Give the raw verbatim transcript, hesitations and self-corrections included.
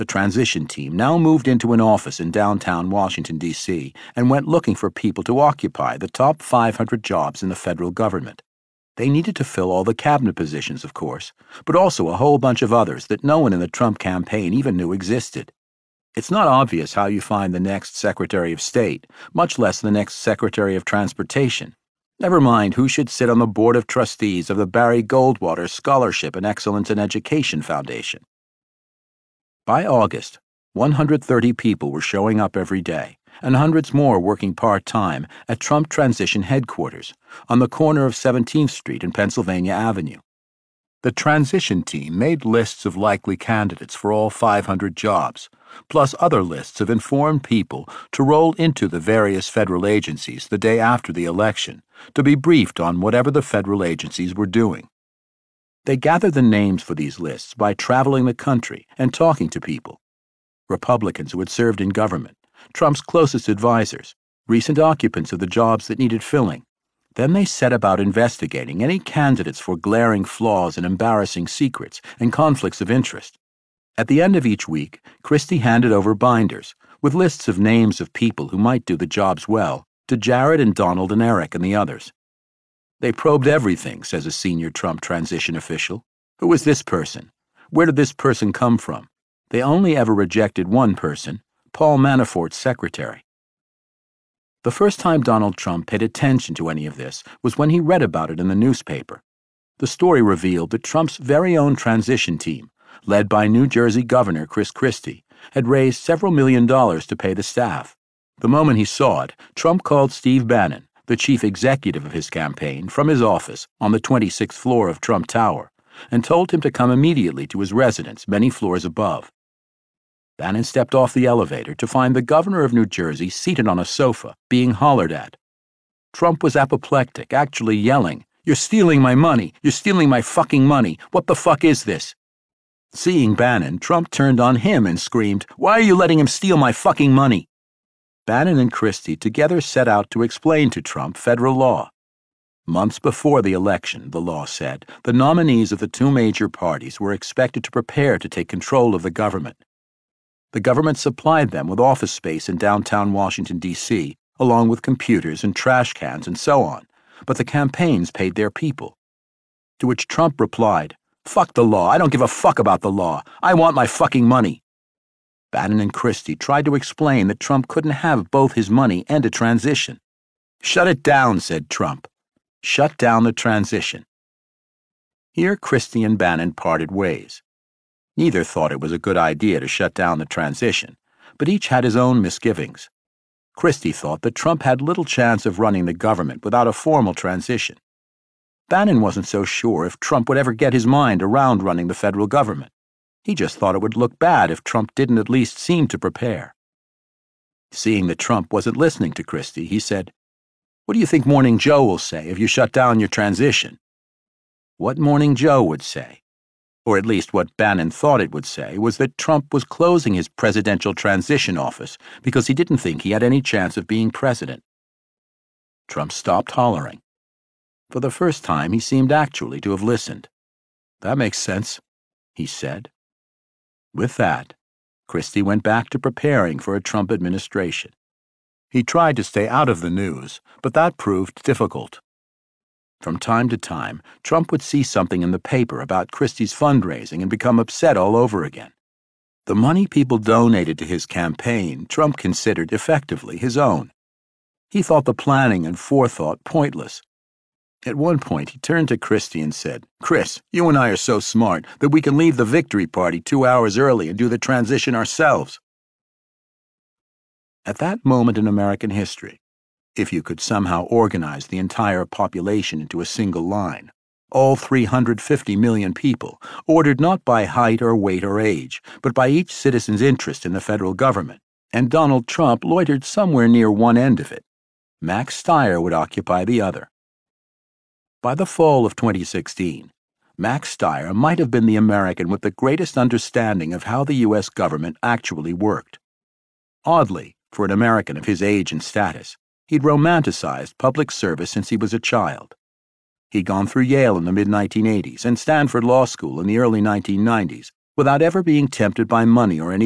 The transition team now moved into an office in downtown Washington, D C, and went looking for people to occupy the top five hundred jobs in the federal government. They needed to fill all the cabinet positions, of course, but also a whole bunch of others that no one in the Trump campaign even knew existed. It's not obvious how you find the next Secretary of State, much less the next Secretary of Transportation. Never mind who should sit on the Board of Trustees of the Barry Goldwater Scholarship and Excellence in Education Foundation. By August, one hundred thirty people were showing up every day, and hundreds more working part-time at Trump Transition Headquarters on the corner of seventeenth Street and Pennsylvania Avenue. The transition team made lists of likely candidates for all five hundred jobs, plus other lists of informed people to roll into the various federal agencies the day after the election to be briefed on whatever the federal agencies were doing. They gathered the names for these lists by traveling the country and talking to people. Republicans who had served in government, Trump's closest advisors, recent occupants of the jobs that needed filling. Then they set about investigating any candidates for glaring flaws and embarrassing secrets and conflicts of interest. At the end of each week, Christie handed over binders with lists of names of people who might do the jobs well to Jared and Donald and Eric and the others. They probed everything, says a senior Trump transition official. Who is this person? Where did this person come from? They only ever rejected one person, Paul Manafort's secretary. The first time Donald Trump paid attention to any of this was when he read about it in the newspaper. The story revealed that Trump's very own transition team, led by New Jersey Governor Chris Christie, had raised several million dollars to pay the staff. The moment he saw it, Trump called Steve Bannon, the chief executive of his campaign, from his office on the twenty-sixth floor of Trump Tower, and told him to come immediately to his residence many floors above. Bannon stepped off the elevator to find the governor of New Jersey seated on a sofa, being hollered at. Trump was apoplectic, actually yelling, "You're stealing my money! You're stealing my fucking money! What the fuck is this?" Seeing Bannon, Trump turned on him and screamed, "Why are you letting him steal my fucking money?" Bannon and Christie together set out to explain to Trump federal law. Months before the election, the law said, the nominees of the two major parties were expected to prepare to take control of the government. The government supplied them with office space in downtown Washington, D C, along with computers and trash cans and so on, but the campaigns paid their people. To which Trump replied, "Fuck the law. I don't give a fuck about the law. I want my fucking money." Bannon and Christie tried to explain that Trump couldn't have both his money and a transition. "Shut it down," said Trump. Shut down the transition. Here Christie and Bannon parted ways. Neither thought it was a good idea to shut down the transition, but each had his own misgivings. Christie thought that Trump had little chance of running the government without a formal transition. Bannon wasn't so sure if Trump would ever get his mind around running the federal government. He just thought it would look bad if Trump didn't at least seem to prepare. Seeing that Trump wasn't listening to Christie, he said, "What do you think Morning Joe will say if you shut down your transition?" What Morning Joe would say, or at least what Bannon thought it would say, was that Trump was closing his presidential transition office because he didn't think he had any chance of being president. Trump stopped hollering. For the first time, he seemed actually to have listened. "That makes sense," he said. With that, Christie went back to preparing for a Trump administration. He tried to stay out of the news, but that proved difficult. From time to time, Trump would see something in the paper about Christie's fundraising and become upset all over again. The money people donated to his campaign, Trump considered effectively his own. He thought the planning and forethought pointless. At one point, he turned to Christie and said, "Chris, you and I are so smart that we can leave the victory party two hours early and do the transition ourselves." At that moment in American history, if you could somehow organize the entire population into a single line, all three hundred fifty million people, ordered not by height or weight or age, but by each citizen's interest in the federal government, and Donald Trump loitered somewhere near one end of it, Max Stier would occupy the other. By the fall of twenty sixteen, Max Stier might have been the American with the greatest understanding of how the U S government actually worked. Oddly, for an American of his age and status, he'd romanticized public service since he was a child. He'd gone through Yale in the mid nineteen eighties and Stanford Law School in the early nineteen nineties without ever being tempted by money or any